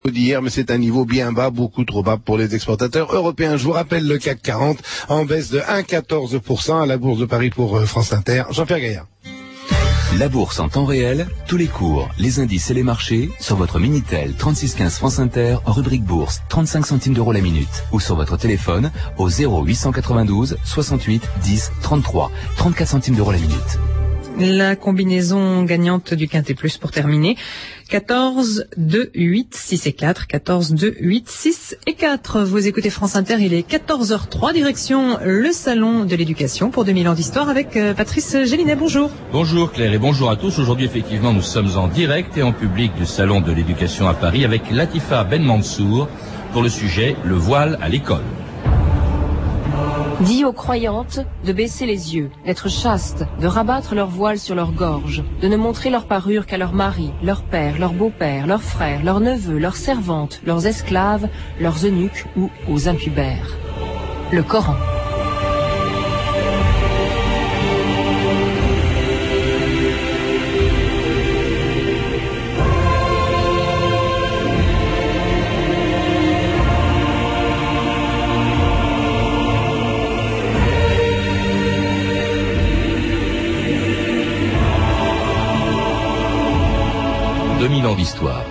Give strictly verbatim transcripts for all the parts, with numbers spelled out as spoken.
d'hier, mais c'est un niveau bien bas, beaucoup trop bas pour les exportateurs européens. Je vous rappelle le C A C quarante en baisse de un virgule quatorze pour cent à la Bourse de Paris pour France Inter. Jean-Pierre Gaillard. La bourse en temps réel, tous les cours, les indices et les marchés sur votre Minitel trente-six quinze France Inter, rubrique bourse, trente-cinq centimes d'euros la minute, ou sur votre téléphone au zéro huit cent quatre-vingt-douze soixante-huit dix trente-trois, trente-quatre centimes d'euros la minute. La combinaison gagnante du Quintet Plus pour terminer. quatorze, deux, huit, six et quatre. quatorze, deux, huit, six et quatre. Vous écoutez France Inter, il est quatorze heures trois, direction le Salon de l'Éducation pour deux mille ans d'histoire avec Patrice Gélinet. Bonjour. Bonjour Claire et bonjour à tous. Aujourd'hui, effectivement, nous sommes en direct et en public du Salon de l'Éducation à Paris avec Latifa Ben Mansour pour le sujet « Le voile à l'école ». Dit aux croyantes de baisser les yeux, d'être chastes, de rabattre leur voile sur leur gorge, de ne montrer leur parure qu'à leur mari, leur père, leur beau-père, leurs frères, leurs neveux, leurs servantes, leurs esclaves, leurs eunuques ou aux impubères. Le Coran. deux mille ans d'histoire.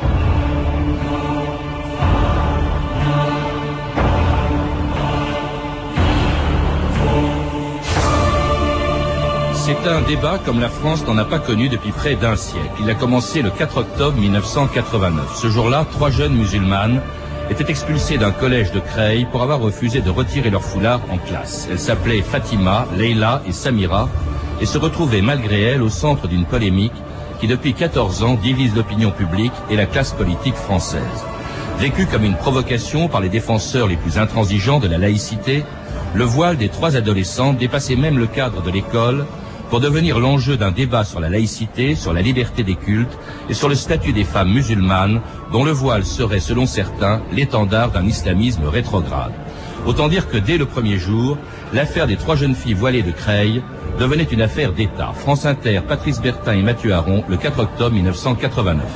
C'est un débat comme la France n'en a pas connu depuis près d'un siècle. Il a commencé le quatre octobre mille neuf cent quatre-vingt-neuf. Ce jour-là, trois jeunes musulmanes étaient expulsées d'un collège de Creil pour avoir refusé de retirer leur foulard en classe. Elles s'appelaient Fatima, Leila et Samira et se retrouvaient malgré elles au centre d'une polémique qui depuis quatorze ans divise l'opinion publique et la classe politique française. Vécu comme une provocation par les défenseurs les plus intransigeants de la laïcité, le voile des trois adolescentes dépassait même le cadre de l'école pour devenir l'enjeu d'un débat sur la laïcité, sur la liberté des cultes et sur le statut des femmes musulmanes dont le voile serait, selon certains, l'étendard d'un islamisme rétrograde. Autant dire que dès le premier jour, l'affaire des trois jeunes filles voilées de Creil devenait une affaire d'État. France Inter, Patrice Bertin et Mathieu Aron, le quatre octobre mille neuf cent quatre-vingt-neuf.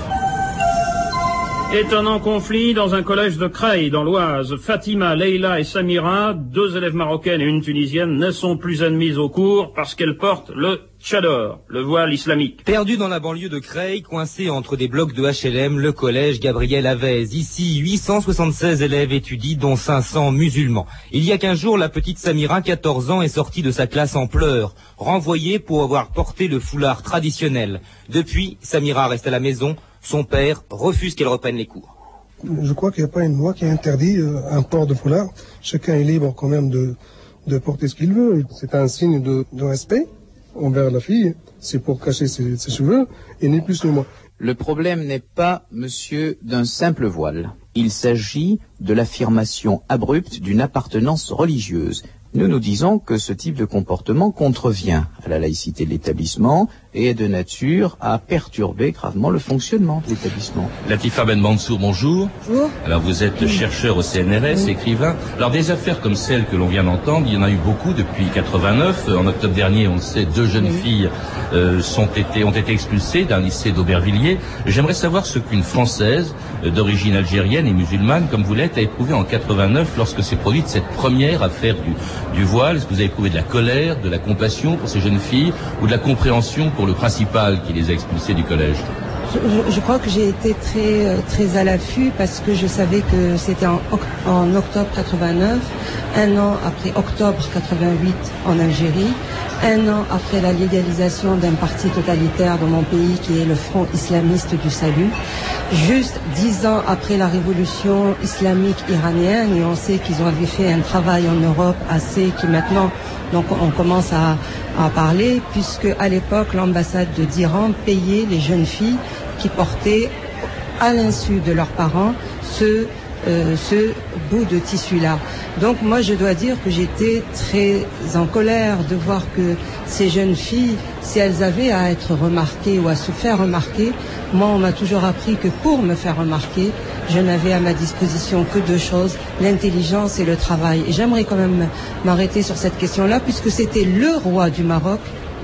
Étonnant conflit dans un collège de Creil, dans l'Oise. Fatima, Leila et Samira, deux élèves marocaines et une tunisienne, ne sont plus admises au cours parce qu'elles portent le tchador, le voile islamique. Perdu dans la banlieue de Creil, coincé entre des blocs de H L M, le collège Gabriel Avez. Ici, huit cent soixante-seize élèves étudient, dont cinq cents musulmans. Il y a quinze jours, la petite Samira, quatorze ans, est sortie de sa classe en pleurs, renvoyée pour avoir porté le foulard traditionnel. Depuis, Samira reste à la maison. Son père refuse qu'elle reprenne les cours. Je crois qu'il n'y a pas une loi qui interdit euh, un port de foulard. Chacun est libre quand même de, de porter ce qu'il veut. C'est un signe de, de respect envers la fille. C'est pour cacher ses, ses cheveux, et ni plus ni moins. Le problème n'est pas, monsieur, d'un simple voile. Il s'agit de l'affirmation abrupte d'une appartenance religieuse. Nous nous disons que ce type de comportement contrevient à la laïcité de l'établissement et est de nature à perturber gravement le fonctionnement de l'établissement. Latifa Ben Mansour, bonjour. Bonjour. Alors vous êtes oui. chercheur au C N R S, oui. écrivain. Alors des affaires comme celle que l'on vient d'entendre, il y en a eu beaucoup depuis quatre-vingt-neuf. En octobre dernier, on le sait, deux jeunes oui. filles euh, sont été, ont été expulsées d'un lycée d'Aubervilliers. J'aimerais savoir ce qu'une Française euh, d'origine algérienne et musulmane, comme vous l'êtes, a éprouvé en quatre-vingt-neuf lorsque s'est produite cette première affaire du du voile. Est-ce que vous avez éprouvé de la colère, de la compassion pour ces jeunes filles ou de la compréhension pour le principal qui les a expulsées du collège? Je, je crois que j'ai été très très à l'affût parce que je savais que c'était en, en octobre quatre-vingt-neuf, un an après octobre quatre-vingt-huit en Algérie, un an après la légalisation d'un parti totalitaire dans mon pays qui est le Front islamiste du salut, juste dix ans après la révolution islamique iranienne, et on sait qu'ils avaient fait un travail en Europe assez qui maintenant donc on commence à, à parler, puisque à l'époque l'ambassade de d'Iran payait les jeunes filles qui portaient à l'insu de leurs parents ce Euh, ce bout de tissu-là. Donc moi je dois dire que j'étais très en colère de voir que ces jeunes filles, si elles avaient à être remarquées ou à se faire remarquer, moi on m'a toujours appris que pour me faire remarquer, je n'avais à ma disposition que deux choses, l'intelligence et le travail. Et j'aimerais quand même m'arrêter sur cette question-là, puisque c'était le roi du Maroc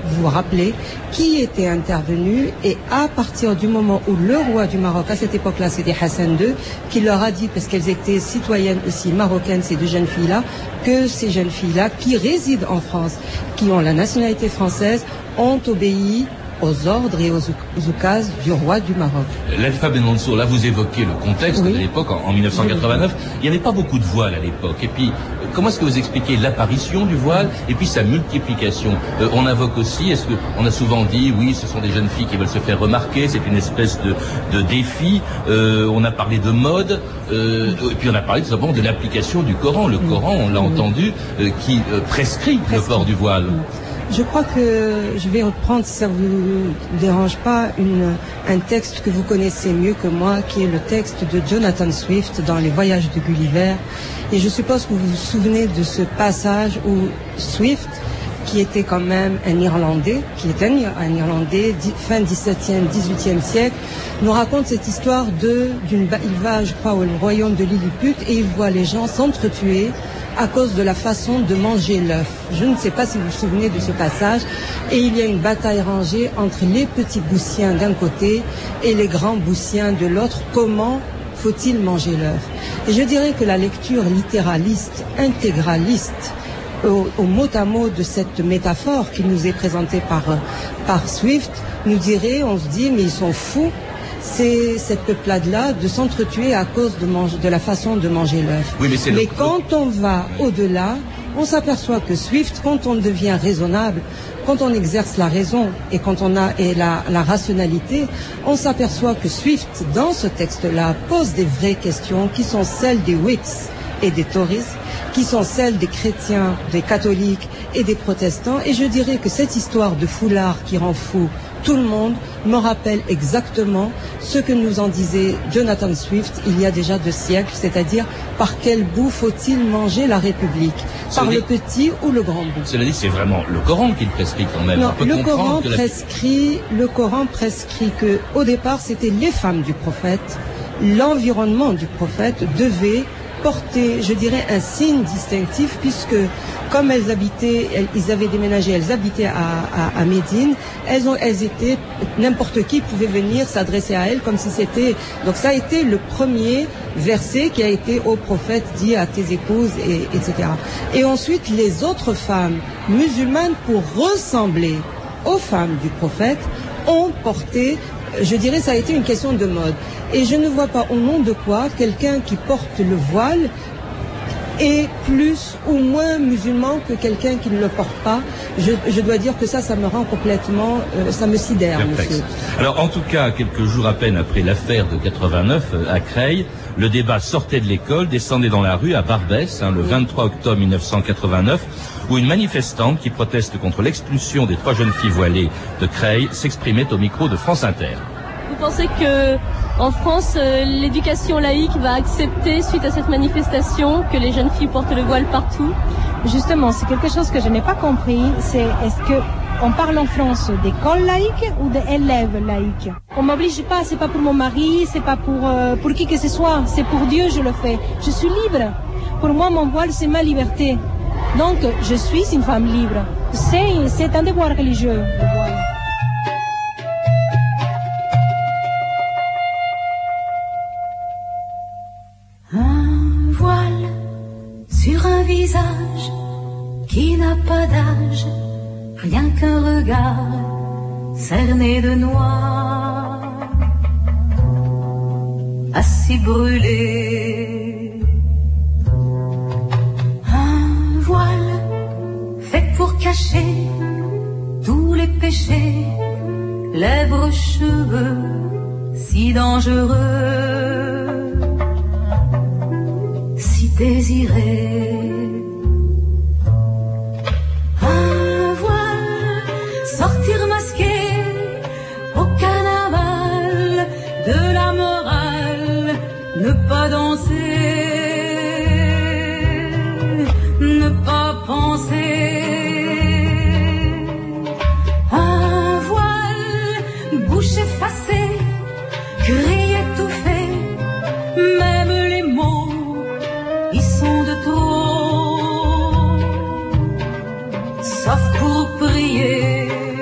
vous rappeler qui était intervenu, et à partir du moment où le roi du Maroc, à cette époque-là, c'était Hassan deux, qui leur a dit, parce qu'elles étaient citoyennes aussi marocaines, ces deux jeunes filles-là, que ces jeunes filles-là, qui résident en France, qui ont la nationalité française, ont obéi aux ordres et aux, aux oukases du roi du Maroc. Lalfa Ben Mansour, là vous évoquez le contexte oui. de l'époque, en, en mille neuf cent quatre-vingt-neuf, oui. il n'y avait pas beaucoup de voiles à l'époque. Et puis, comment est-ce que vous expliquez l'apparition du voile et puis sa multiplication? euh, On invoque aussi, est-ce que on a souvent dit, oui, ce sont des jeunes filles qui veulent se faire remarquer, c'est une espèce de, de défi. Euh, on a parlé de mode, euh, et puis on a parlé tout simplement de l'application du Coran. Le Coran, on l'a oui. entendu, euh, qui euh, prescrit, prescrit le port du voile. Oui. Je crois que je vais reprendre, si ça ne vous dérange pas, une, un texte que vous connaissez mieux que moi, qui est le texte de Jonathan Swift dans Les Voyages de Gulliver. Et je suppose que vous vous souvenez de ce passage où Swift, qui était quand même un Irlandais, qui est un, un Irlandais, fin dix-septième, dix-huitième siècle, nous raconte cette histoire de, d'une, il va, je crois, au royaume de Lilliput et il voit les gens s'entretuer à cause de la façon de manger l'œuf. Je ne sais pas si vous vous souvenez de ce passage. Et il y a une bataille rangée entre les petits boussiens d'un côté et les grands boussiens de l'autre. Comment faut-il manger l'œuf? Et je dirais que la lecture littéraliste, intégraliste, au, au mot à mot de cette métaphore qui nous est présentée par, par Swift, nous dirait, on se dit, mais ils sont fous, c'est cette peuplade-là de s'entretuer à cause de, mange, de la façon de manger l'œuf. Oui, mais c'est mais le... quand on va au-delà, on s'aperçoit que Swift, quand on devient raisonnable, quand on exerce la raison et quand on a et la, la rationalité, on s'aperçoit que Swift, dans ce texte-là, pose des vraies questions qui sont celles des Whigs et des Tories, qui sont celles des chrétiens, des catholiques et des protestants. Et je dirais que cette histoire de foulard qui rend fou tout le monde me rappelle exactement ce que nous en disait Jonathan Swift il y a déjà deux siècles, c'est-à-dire par quel bout faut-il manger la République, par le petit ou le grand bout. Cela dit, c'est vraiment le Coran qui le prescrit quand même. Non, le Coran prescrit, la... le Coran prescrit que, au départ, c'était les femmes du prophète, l'environnement du prophète devait porter, je dirais, un signe distinctif, puisque comme elles habitaient, elles, ils avaient déménagé, elles habitaient à, à, à Médine, elles, ont, elles étaient, n'importe qui pouvait venir s'adresser à elles comme si c'était... Donc ça a été le premier verset qui a été au prophète dit à tes épouses, et, etc. Et ensuite, les autres femmes musulmanes, pour ressembler aux femmes du prophète, ont porté... Je dirais ça a été une question de mode. Et je ne vois pas au nom de quoi quelqu'un qui porte le voile est plus ou moins musulman que quelqu'un qui ne le porte pas. Je, je dois dire que ça, ça me rend complètement... Euh, ça me sidère, monsieur. Alors, en tout cas, quelques jours à peine après l'affaire de quatre-vingt-neuf à Creil, le débat sortait de l'école, descendait dans la rue à Barbès, hein, le vingt-trois octobre mille neuf cent quatre-vingt-neuf, où une manifestante qui proteste contre l'expulsion des trois jeunes filles voilées de Creil s'exprimait au micro de France Inter. Vous pensez que en France, euh, l'éducation laïque va accepter, suite à cette manifestation, que les jeunes filles portent le voile partout? Justement, c'est quelque chose que je n'ai pas compris. C'est est-ce que on parle en France d'école laïque ou d'élèves laïques? On m'oblige pas, c'est pas pour mon mari, c'est pas pour euh, pour qui que ce soit, c'est pour Dieu je le fais. Je suis libre. Pour moi, mon voile c'est ma liberté. Donc, je suis une femme libre. C'est c'est un devoir religieux, le voile. Un voile sur un visage qui n'a pas d'âge, rien qu'un regard cerné de noir, assis brûlé. Un voile fait pour cacher tous les péchés, lèvres, cheveux si dangereux, si désirés. Un voile, sortir masqué au carnaval de la morale, ne pas danser, ne pas penser. Un voile, bouche effacée, cri étouffé, même les mots y sont de trop, sauf pour prier.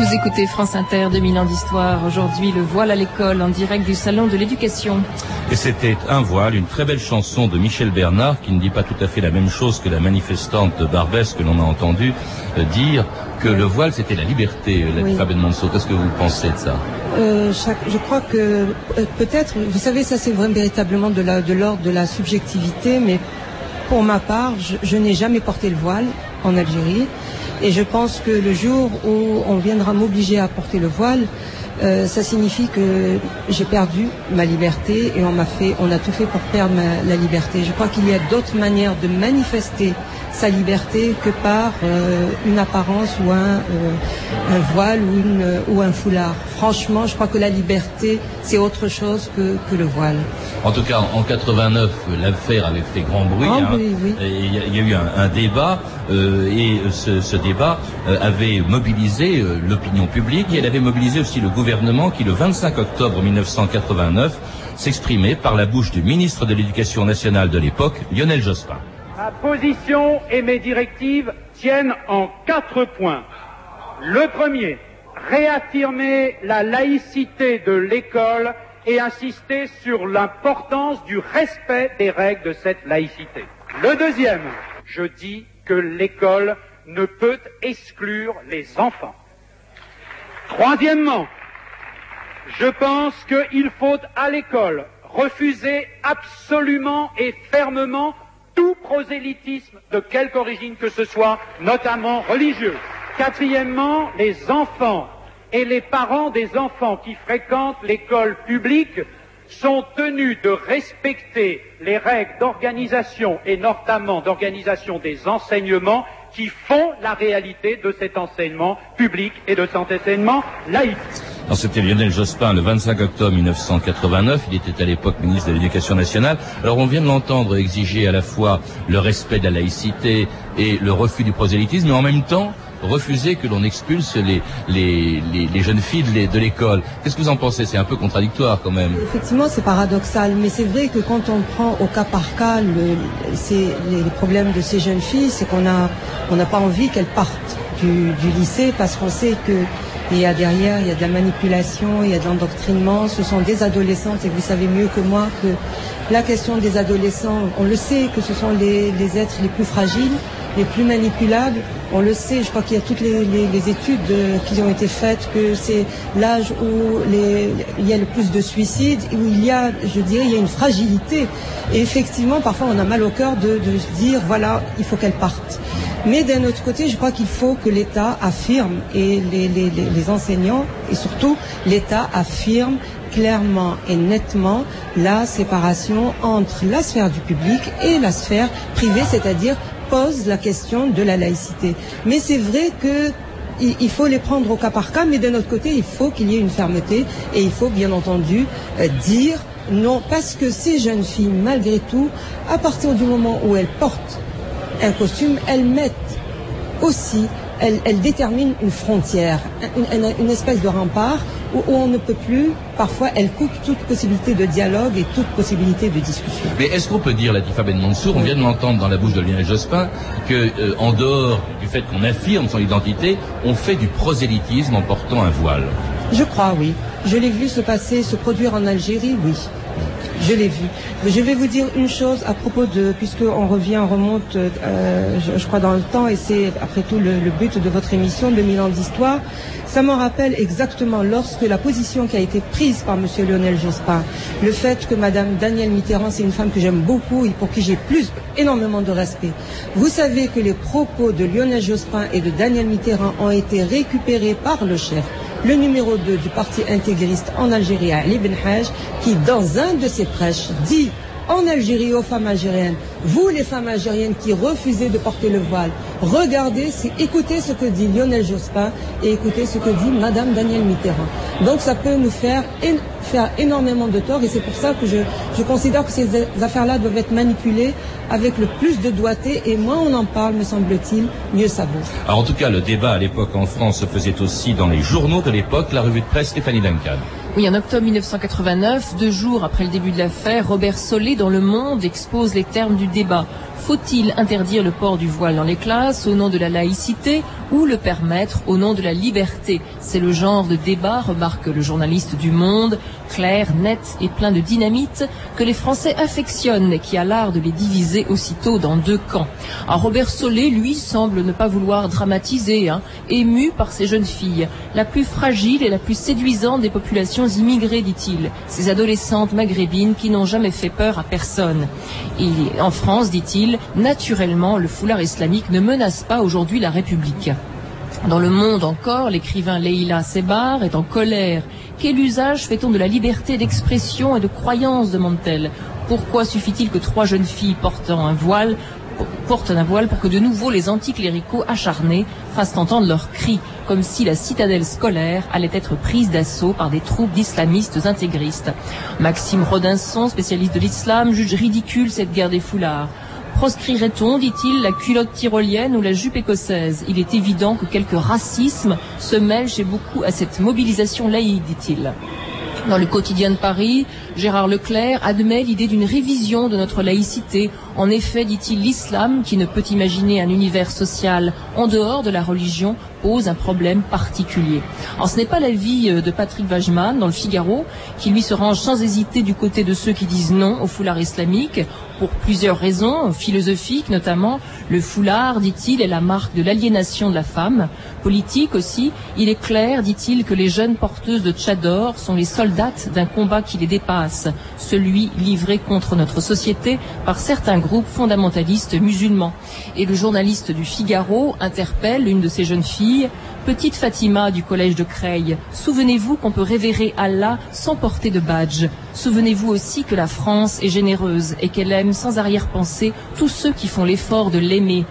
Vous écoutez France Inter, deux mille ans d'histoire. Aujourd'hui, le voile à l'école en direct du Salon de l'Éducation. Et c'était Un voile, une très belle chanson de Michel Bernard qui ne dit pas tout à fait la même chose que la manifestante de Barbès que l'on a entendu euh, dire que le voile c'était la liberté, euh, Latifa Ben Mansour. Qu'est-ce que vous pensez de ça? Euh, chaque, je crois que euh, peut-être, vous savez, ça c'est vraiment véritablement de la, de l'ordre de la subjectivité, mais pour ma part, je, je n'ai jamais porté le voile en Algérie, et je pense que le jour où on viendra m'obliger à porter le voile, euh, ça signifie que j'ai perdu ma liberté, et on m'a fait, on a tout fait pour perdre ma, la liberté. Je crois qu'il y a d'autres manières de manifester sa liberté que par euh, une apparence ou un, euh, un voile ou, une, ou un foulard. Franchement, je crois que la liberté, c'est autre chose que, que le voile. En tout cas, en quatre-vingt-neuf, l'affaire avait fait grand bruit. Oh, hein, oui, oui. Il y, y a eu un, un débat, euh, et ce, ce débat euh, avait mobilisé euh, l'opinion publique, et elle avait mobilisé aussi le gouvernement qui, le vingt-cinq octobre mille neuf cent quatre-vingt-neuf, s'exprimait par la bouche du ministre de l'Éducation nationale de l'époque, Lionel Jospin. Ma position et mes directives tiennent en quatre points. Le premier, réaffirmer la laïcité de l'école et insister sur l'importance du respect des règles de cette laïcité. Le deuxième, je dis que l'école ne peut exclure les enfants. Troisièmement, je pense qu'il faut à l'école refuser absolument et fermement tout prosélytisme de quelque origine que ce soit, notamment religieux. Quatrièmement, les enfants et les parents des enfants qui fréquentent l'école publique sont tenus de respecter les règles d'organisation et notamment d'organisation des enseignements qui font la réalité de cet enseignement public et de cet enseignement laïque. Alors, c'était Lionel Jospin le vingt-cinq octobre mille neuf cent quatre-vingt-neuf, il était à l'époque ministre de l'Éducation nationale. Alors on vient de l'entendre exiger à la fois le respect de la laïcité et le refus du prosélytisme, mais en même temps refuser que l'on expulse les, les, les, les jeunes filles de l'école. Qu'est-ce que vous en pensez? C'est un peu contradictoire quand même. Effectivement, c'est paradoxal, mais c'est vrai que quand on prend au cas par cas le, c'est, les, les problèmes de ces jeunes filles, c'est qu'on a, on n'a pas envie qu'elles partent du, du lycée parce qu'on sait que il y a derrière, il y a de la manipulation, il y a de l'endoctrinement. Ce sont des adolescentes et vous savez mieux que moi que la question des adolescents, on le sait que ce sont les, les êtres les plus fragiles, les plus manipulables. On le sait, je crois qu'il y a toutes les, les, les études de, qui ont été faites, que c'est l'âge où les, il y a le plus de suicides, où il y a, je dirais, il y a une fragilité. Et effectivement, parfois on a mal au cœur de, de se dire, voilà, il faut qu'elles partent. Mais d'un autre côté, je crois qu'il faut que l'État affirme, et les, les, les, les enseignants, et surtout l'État affirme clairement et nettement la séparation entre la sphère du public et la sphère privée, c'est-à-dire pose la question de la laïcité. Mais c'est vrai que il, il faut les prendre au cas par cas, mais d'un autre côté, il faut qu'il y ait une fermeté, et il faut bien entendu euh, dire non, parce que ces jeunes filles, malgré tout, à partir du moment où elles portent un costume, elles mettent aussi, elles, elles déterminent une frontière, une, une, une espèce de rempart où, où on ne peut plus, parfois elles coupent toute possibilité de dialogue et toute possibilité de discussion. Mais est-ce qu'on peut dire, Latifa Ben Mansour, on vient de l'entendre dans la bouche de Lionel Jospin, que euh, en dehors du fait qu'on affirme son identité, on fait du prosélytisme en portant un voile? Je crois, oui. Je l'ai vu se passer, se produire en Algérie, oui. Je l'ai vu. Je vais vous dire une chose à propos de, puisqu'on revient, on remonte, euh, je, je crois, dans le temps, et c'est après tout le, le but de votre émission, deux mille ans d'histoire. Ça me rappelle exactement lorsque la position qui a été prise par monsieur Lionel Jospin, le fait que madame Danielle Mitterrand, c'est une femme que j'aime beaucoup et pour qui j'ai plus, énormément de respect. Vous savez que les propos de Lionel Jospin et de Danielle Mitterrand ont été récupérés par le chef, le numéro deux du parti intégriste en Algérie, Ali Ben Haj, qui dans un de ses prêches dit en Algérie aux femmes algériennes, vous les femmes algériennes qui refusez de porter le voile, regardez, écoutez ce que dit Lionel Jospin et écoutez ce que dit madame Danielle Mitterrand. Donc ça peut nous faire, faire énormément de tort, et c'est pour ça que je, je considère que ces affaires-là doivent être manipulées avec le plus de doigté, et moins on en parle, me semble-t-il, mieux ça vaut. Alors en tout cas, le débat à l'époque en France se faisait aussi dans les journaux de l'époque, la revue de presse Stéphanie Duncan. Oui, en octobre mille neuf cent quatre-vingt-neuf, deux jours après le début de l'affaire, Robert Solé dans Le Monde expose les termes du débat. Faut-il interdire le port du voile dans les classes au nom de la laïcité ou le permettre au nom de la liberté? C'est le genre de débat, remarque le journaliste du Monde, clair, net et plein de dynamite, que les Français affectionnent et qui a l'art de les diviser aussitôt dans deux camps. Alors Robert Solé, lui, semble ne pas vouloir dramatiser, hein, ému par ces jeunes filles, la plus fragile et la plus séduisante des populations immigrées, dit-il, ces adolescentes maghrébines qui n'ont jamais fait peur à personne. Et en France, dit-il, naturellement, le foulard islamique ne menace pas aujourd'hui la République. Dans Le Monde encore, l'écrivain Leïla Sebar est en colère. Quel usage fait-on de la liberté d'expression et de croyance, demande-t-elle. Pourquoi suffit-il que trois jeunes filles portant un voile portent un voile pour que de nouveau les anticléricaux acharnés fassent entendre leurs cris, comme si la citadelle scolaire allait être prise d'assaut par des troupes d'islamistes intégristes. Maxime Rodinson, spécialiste de l'islam, juge ridicule cette guerre des foulards. Proscrirait-on, dit-il, la culotte tyrolienne ou la jupe écossaise? Il est évident que quelques racismes se mêlent chez beaucoup à cette mobilisation laïque, dit-il. Dans le quotidien de Paris, Gérard Leclerc admet l'idée d'une révision de notre laïcité. En effet, dit-il, l'islam, qui ne peut imaginer un univers social en dehors de la religion, pose un problème particulier. Alors ce n'est pas l'avis de Patrick Wajman dans le Figaro, qui lui se range sans hésiter du côté de ceux qui disent non au foulard islamique, pour plusieurs raisons, philosophiques notamment. Le foulard, dit-il, est la marque de l'aliénation de la femme. Politique aussi, il est clair, dit-il, que les jeunes porteuses de tchador sont les soldates d'un combat qui les dépasse, celui livré contre notre société par certains groupes fondamentalistes musulmans. Et le journaliste du Figaro interpelle une de ces jeunes filles, petite Fatima du collège de Creil, souvenez-vous qu'on peut révérer Allah sans porter de badge. Souvenez-vous aussi que la France est généreuse et qu'elle aime sans arrière-pensée tous ceux qui font l'effort de l'aimer.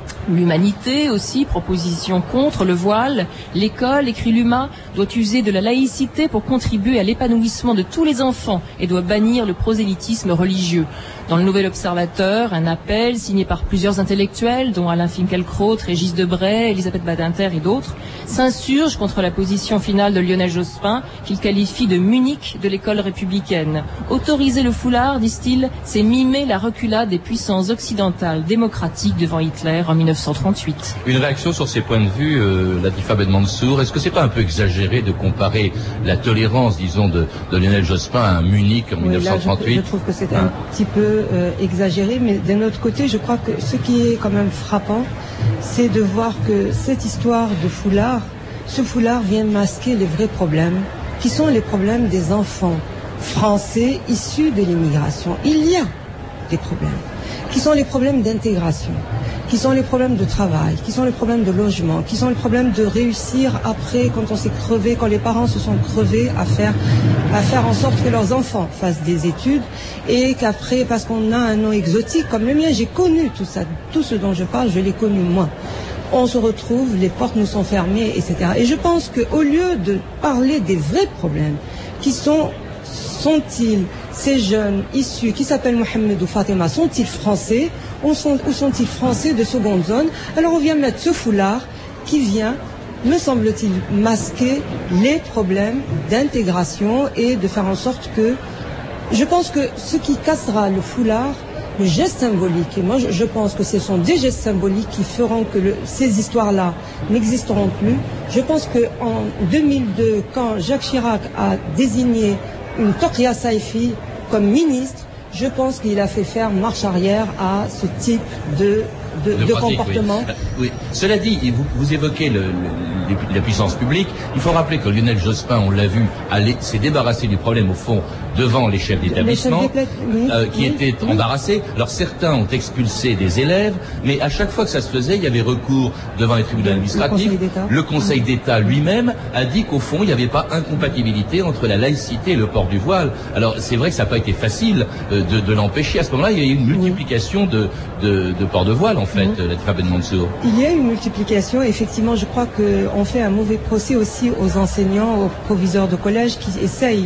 L'humanité aussi, proposition contre le voile. L'école, écrit Luma, doit user de la laïcité pour contribuer à l'épanouissement de tous les enfants et doit bannir le prosélytisme religieux. Dans le Nouvel Observateur, un appel signé par plusieurs intellectuels, dont Alain Finkielkraut, Régis Debray, Elisabeth Badinter et d'autres, s'insurge contre la position finale de Lionel Jospin, qu'il qualifie de Munich de l'école républicaine. Autoriser le foulard, disent-ils, c'est mimer la reculade des puissances occidentales démocratiques devant Hitler en mille neuf cent trente-huit. Une réaction sur ces points de vue, euh, Latifa Ben Mansour. Est-ce que c'est pas un peu exagéré de comparer la tolérance, disons, de, de Lionel Jospin à un Munich en oui, mille neuf cent trente-huit? Là, je, je trouve que c'est hein? un petit peu euh, exagéré, mais d'un autre côté, je crois que ce qui est quand même frappant, c'est de voir que cette histoire de foulard, ce foulard vient masquer les vrais problèmes, qui sont les problèmes des enfants français issus de l'immigration. Il y a des problèmes, qui sont les problèmes d'intégration, qui sont les problèmes de travail, qui sont les problèmes de logement, qui sont les problèmes de réussir après, quand on s'est crevé, quand les parents se sont crevés à faire, à faire en sorte que leurs enfants fassent des études et qu'après, parce qu'on a un nom exotique comme le mien, j'ai connu tout ça, tout ce dont je parle, je l'ai connu moi. On se retrouve, les portes nous sont fermées, et cetera. Et je pense qu'au lieu de parler des vrais problèmes, qui sont, sont-ils ces jeunes issus, qui s'appellent Mohamed ou Fatima, sont-ils français ou sont, ou sont-ils français de seconde zone? Alors on vient mettre ce foulard qui vient, me semble-t-il, masquer les problèmes d'intégration et de faire en sorte que... Je pense que ce qui cassera le foulard, le geste symbolique, et moi je, je pense que ce sont des gestes symboliques qui feront que le, ces histoires-là n'existeront plus. Je pense qu'en deux mille deux, quand Jacques Chirac a désigné une Tokia Saifi comme ministre, je pense qu'il a fait faire marche arrière à ce type de, de, de, de pratique, comportement. Oui. oui. Cela dit, vous, vous évoquez le, le, la puissance publique. Il faut rappeler que Lionel Jospin, on l'a vu, s'est débarrassé du problème au fond devant les chefs d'établissement oui, euh, qui oui, étaient oui. embarrassés. Alors certains ont expulsé des élèves, mais à chaque fois que ça se faisait, il y avait recours devant les tribunaux administratifs. Le Conseil d'État lui-même a dit qu'au fond, il n'y avait pas incompatibilité entre la laïcité et le port du voile. Alors c'est vrai que ça n'a pas été facile euh, de, de l'empêcher. À ce moment-là, il y a eu une multiplication de, de, de port de voile, en fait, mmh. Latifa Ben Mansour. Il y a une multiplication. Effectivement, je crois qu'on fait un mauvais procès aussi aux enseignants, aux proviseurs de collège qui essayent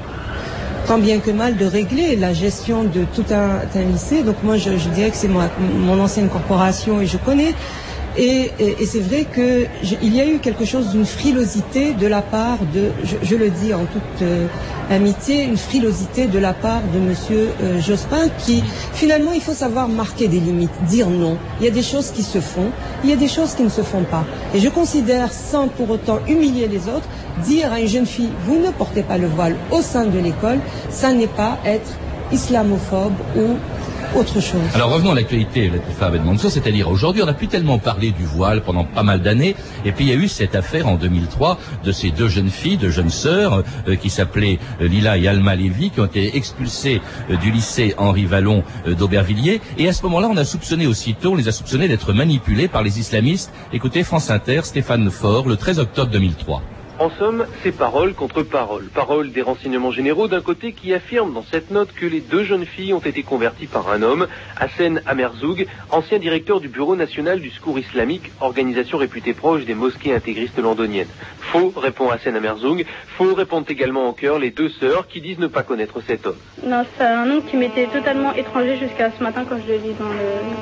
tant bien que mal de régler la gestion de tout un, un lycée. Donc moi je, je dirais que c'est mon, mon ancienne corporation et je connais Et, et, et c'est vrai que je, il y a eu quelque chose d'une frilosité de la part de, je, je le dis en toute euh, amitié, une frilosité de la part de Monsieur euh, Jospin qui, finalement, il faut savoir marquer des limites, dire non. Il y a des choses qui se font, il y a des choses qui ne se font pas. Et je considère, sans pour autant humilier les autres, dire à une jeune fille, vous ne portez pas le voile au sein de l'école, ça n'est pas être islamophobe ou autre chose. Alors revenons à l'actualité, Latifa Ben Mansour, c'est-à-dire aujourd'hui on n'a plus tellement parlé du voile pendant pas mal d'années, et puis il y a eu cette affaire en deux mille trois de ces deux jeunes filles, deux jeunes sœurs, euh, qui s'appelaient euh, Lila et Alma Lévy, qui ont été expulsées euh, du lycée Henri Vallon euh, d'Aubervilliers, et à ce moment-là on a soupçonné aussitôt, on les a soupçonnées d'être manipulées par les islamistes. Écoutez France Inter, Stéphane Faure, le treize octobre deux mille trois. En somme, c'est parole contre parole. Parole des renseignements généraux d'un côté qui affirme dans cette note que les deux jeunes filles ont été converties par un homme, Hassan Amerzoug, ancien directeur du Bureau national du secours islamique, organisation réputée proche des mosquées intégristes londoniennes. Faux, répond Hassan Amerzoug. Faux, répondent également en chœur les deux sœurs qui disent ne pas connaître cet homme. Non, c'est un nom qui m'était totalement étranger jusqu'à ce matin quand je le lis dans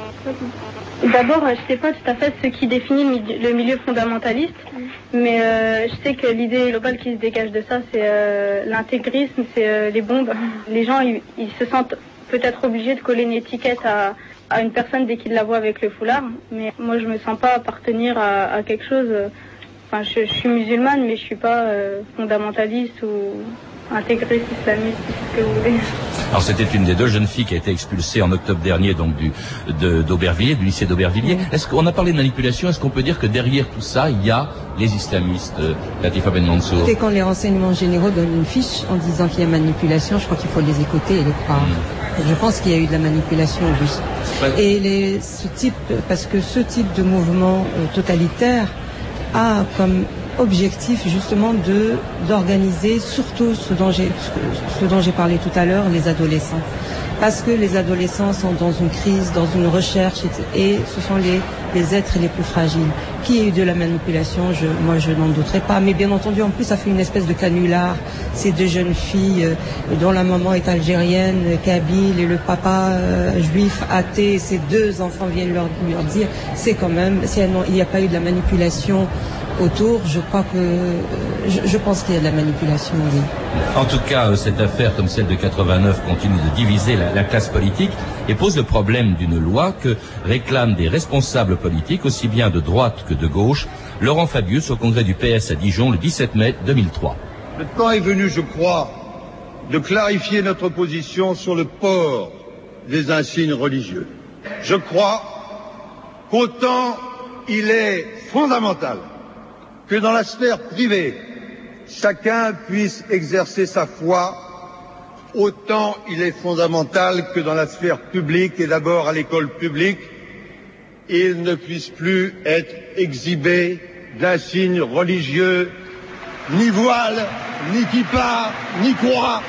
le... D'abord, je ne sais pas tout à fait ce qui définit le milieu fondamentaliste, mais euh, je sais que l'idée globale qui se dégage de ça, c'est euh, l'intégrisme, c'est euh, les bombes. Les gens, ils, ils se sentent peut-être obligés de coller une étiquette à, à une personne dès qu'ils la voient avec le foulard, mais moi, je me sens pas appartenir à, à quelque chose. Enfin, je, je suis musulmane, mais je suis pas euh, fondamentaliste ou intégriste islamiste, ce que vous voulez. Alors c'était une des deux jeunes filles qui a été expulsée en octobre dernier donc du de, d'Aubervilliers, du lycée d'Aubervilliers. Mmh. Est-ce qu'on a parlé de manipulation? Est-ce qu'on peut dire que derrière tout ça, il y a les islamistes, euh, Latifa Ben Mansour? Et quand les renseignements généraux donnent une fiche en disant qu'il y a manipulation, je crois qu'il faut les écouter et les croire. Mmh. Je pense qu'il y a eu de la manipulation, oui. Ouais. Et les, ce type, parce que ce type de mouvement euh, totalitaire a comme objectif justement de d'organiser surtout ce dont j'ai ce dont j'ai parlé tout à l'heure, les adolescents, parce que les adolescents sont dans une crise, dans une recherche, et ce sont les les êtres les plus fragiles. Qu'il y ait eu de la manipulation, je, moi je n'en douterai pas, mais bien entendu en plus ça fait une espèce de canular. Ces deux jeunes filles euh, dont la maman est algérienne, kabyle, et le papa euh, juif athée, et ces deux enfants viennent leur, leur dire c'est quand même, si il n'y a pas eu de la manipulation autour, je crois que je, je pense qu'il y a de la manipulation, oui. En tout cas, cette affaire, comme celle de quatre-vingt-neuf, continue de diviser la, la classe politique et pose le problème d'une loi que réclament des responsables politiques, aussi bien de droite que de gauche. Laurent Fabius, au congrès du P S à Dijon, le dix-sept mai deux mille trois. Le temps est venu, je crois, de clarifier notre position sur le port des insignes religieux. Je crois qu'autant il est fondamental que dans la sphère privée, chacun puisse exercer sa foi, autant il est fondamental que dans la sphère publique, et d'abord à l'école publique, il ne puisse plus être exhibé d'insignes religieux, ni voile, ni kippa, ni croix.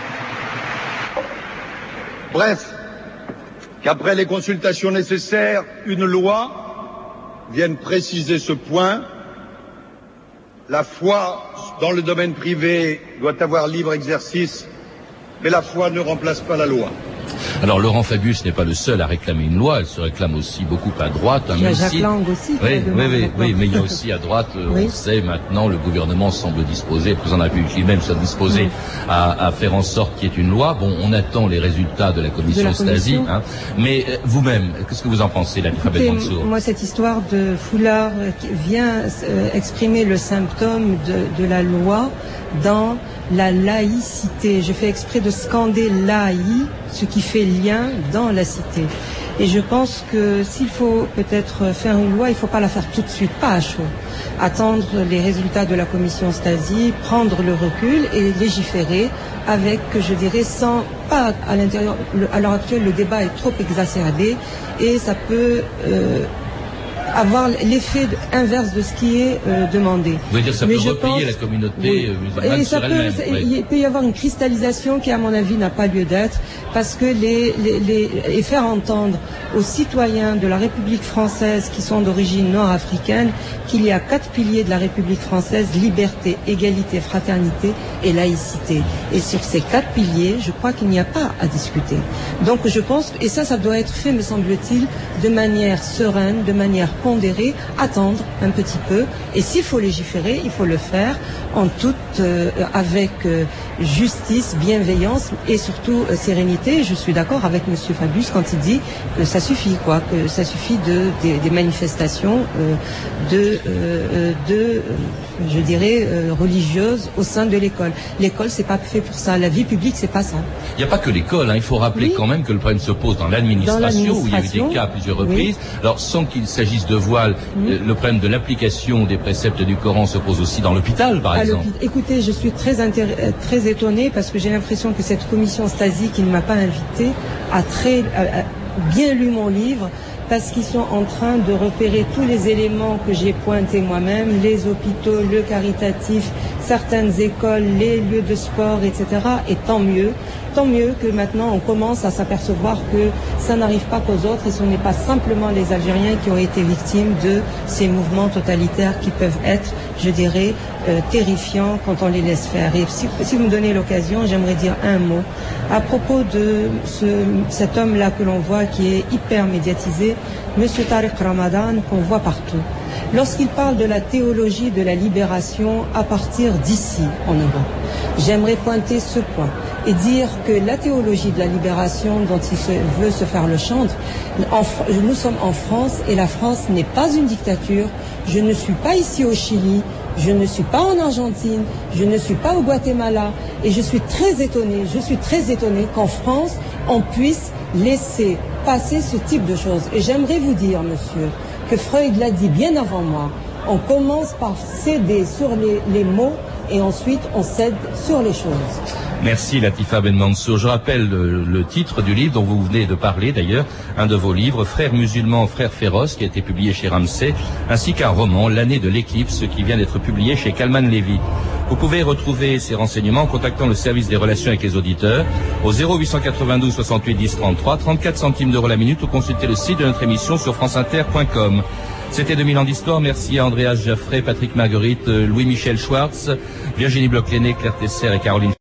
Bref, qu'après les consultations nécessaires, une loi vienne préciser ce point. La foi dans le domaine privé doit avoir libre exercice, mais la foi ne remplace pas la loi. Alors Laurent Fabius n'est pas le seul à réclamer une loi, elle se réclame aussi beaucoup à droite. Il y a Jacques Lang aussi. Oui, oui, oui, oui, mais il y a aussi à droite, oui. On sait maintenant, le gouvernement semble disposé, le président de la République lui-même semble disposé oui. à, à faire en sorte qu'il y ait une loi. Bon, on attend les résultats de la commission Stasi, hein, mais euh, vous-même, qu'est-ce que vous en pensez, Latifa Ben Mansour? Moi, cette histoire de foulard vient euh, exprimer le symptôme de, de la loi dans la laïcité. Je fais exprès de scander laï, ce qui fait lien dans la cité. Et je pense que s'il faut peut-être faire une loi, il ne faut pas la faire tout de suite, pas à chaud. Attendre les résultats de la commission Stasi, prendre le recul et légiférer avec, je dirais, sans, pas à l'intérieur, à l'heure actuelle, le débat est trop exacerbé et ça peut euh, avoir l'effet inverse de ce qui est euh, demandé. Vous voulez dire ça Mais peut replier pense, la communauté oui. musulmane et sur ça elle-même. Peut, oui. Il peut y avoir une cristallisation qui, à mon avis, n'a pas lieu d'être, parce que les, les, les et faire entendre aux citoyens de la République française qui sont d'origine nord-africaine qu'il y a quatre piliers de la République française: liberté, égalité, fraternité et laïcité. Et sur ces quatre piliers, je crois qu'il n'y a pas à discuter. Donc je pense, et ça, ça doit être fait, me semble-t-il, de manière sereine, de manière pondérer, attendre un petit peu. Et s'il faut légiférer, il faut le faire en toute, euh, avec euh, justice, bienveillance et surtout euh, sérénité. Je suis d'accord avec Monsieur Fabius quand il dit que ça suffit, quoi, que ça suffit de des, des manifestations euh, de, euh, de euh, je dirais, euh, religieuses au sein de l'école. L'école, c'est pas fait pour ça. La vie publique, c'est pas ça. Il n'y a pas que l'école, hein. Il faut rappeler oui. quand même que le problème se pose dans l'administration, où il y a eu des cas à plusieurs reprises. Oui. Alors, sans qu'il s'agisse de voile, oui. le problème de l'application des préceptes du Coran se pose aussi dans l'hôpital, par à exemple. Écoutez, je suis très, très étonnée parce que j'ai l'impression que cette commission Stasi qui ne m'a pas invitée a, très, a, a bien lu mon livre, parce qu'ils sont en train de repérer tous les éléments que j'ai pointés moi-même, les hôpitaux, le caritatif, certaines écoles, les lieux de sport, et cetera. Et tant mieux, tant mieux que maintenant on commence à s'apercevoir que ça n'arrive pas qu'aux autres et ce n'est pas simplement les Algériens qui ont été victimes de ces mouvements totalitaires qui peuvent être, je dirais, euh, terrifiants quand on les laisse faire. Et si, si vous me donnez l'occasion, j'aimerais dire un mot à propos de ce, cet homme-là que l'on voit qui est hyper médiatisé, Monsieur Tariq Ramadan, qu'on voit partout. Lorsqu'il parle de la théologie de la libération à partir d'ici, en Europe, j'aimerais pointer ce point et dire que la théologie de la libération dont il se, veut se faire le chantre, en, nous sommes en France et la France n'est pas une dictature. Je ne suis pas ici au Chili, je ne suis pas en Argentine, je ne suis pas au Guatemala et je suis très étonnée, je suis très étonnée qu'en France, on puisse laisser passer ce type de choses. Et j'aimerais vous dire, monsieur, que Freud l'a dit bien avant moi, on commence par céder sur les, les mots et ensuite on cède sur les choses. Merci Latifa Ben Mansour. Je rappelle le, le titre du livre dont vous venez de parler d'ailleurs, un de vos livres, Frères musulmans, frères féroces, qui a été publié chez Ramsay, ainsi qu'un roman, L'année de l'éclipse, qui vient d'être publié chez Kalman Levy. Vous pouvez retrouver ces renseignements en contactant le service des relations avec les auditeurs au zéro huit cent quatre-vingt-douze soixante-huit dix trente-trois, trente-quatre centimes d'euros la minute, ou consulter le site de notre émission sur franceinter point com. C'était deux mille ans d'histoire. Merci à Andreas Jaffray, Patrick Marguerite, Louis-Michel Schwartz, Virginie Bloch-Léné, Claire Tesser et Caroline